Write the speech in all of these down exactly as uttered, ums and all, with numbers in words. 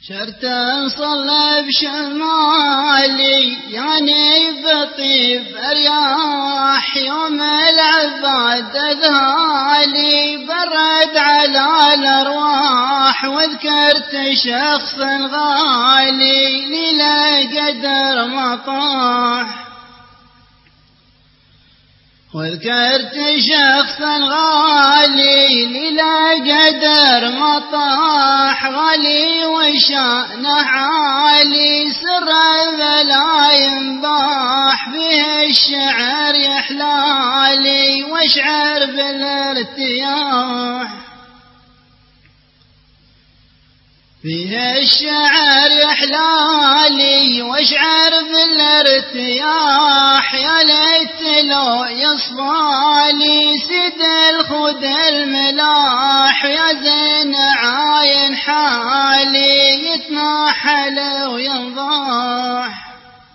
شرت صلى بشمالي يعني بطيب أرياح يوم العباد ذهالي برد على الأرواح وذكرت شخص غالي ليلة قدر مطاح وذكرت شخصا غالي ليلة قدر مطاح غالي وشأنه عالي سر لا ينباح به الشعر يحلالي واشعر بالارتياح فيه الشعر يحلالي واشعر بالارتياح يا ليت لو يصفالي سد الخد الملاح يا زين عاين حالي يتناحل وينضاح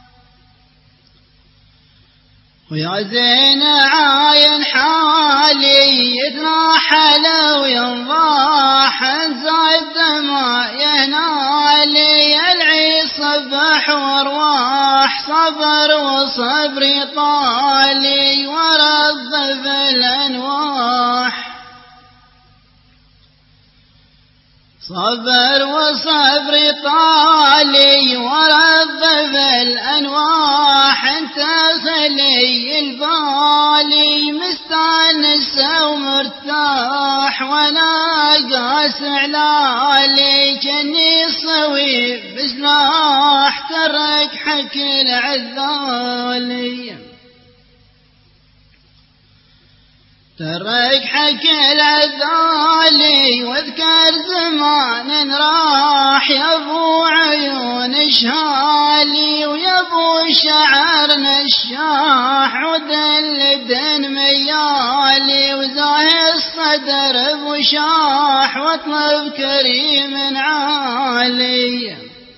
ويا زين عاين حالي يتناحل وينضاح زاد ما ينالي العي صبح وارواح صبر وصبري طالي ورض بالانواح صبر وصبري طالي ورض بالانواح انت خلي البالي مستانس ومرتاح وانا قاس علالي جني صويب بسلاح ترك حكي العذالي ترك حكي العذالي واذكر زمان راح يا ابو عيون شهالي ويا ابو شعر نشاح ودل دن ميالي وزاهي الصدر بشاح واطلب كريم عالي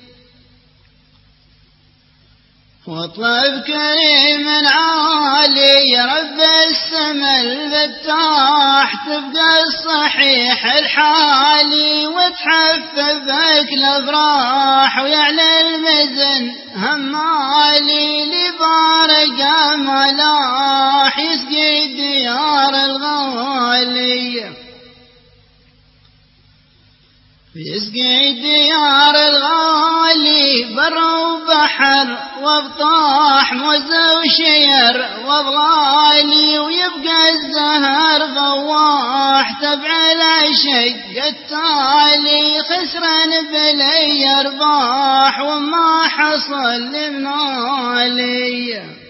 واطلب كريم عالي رب السما الفتاح تبقى الصحيح الحالي وتحفظك الافراح ويعلى المزن همالي لبارق ملاح يسقي ديار الغالي يسقي ديار الغالي بر وبحر وبطاح موز وشير وضلالي ويبقى الزهر غواح تبع العشق التالي خسرا بلي ارباح وما حصل لمنالي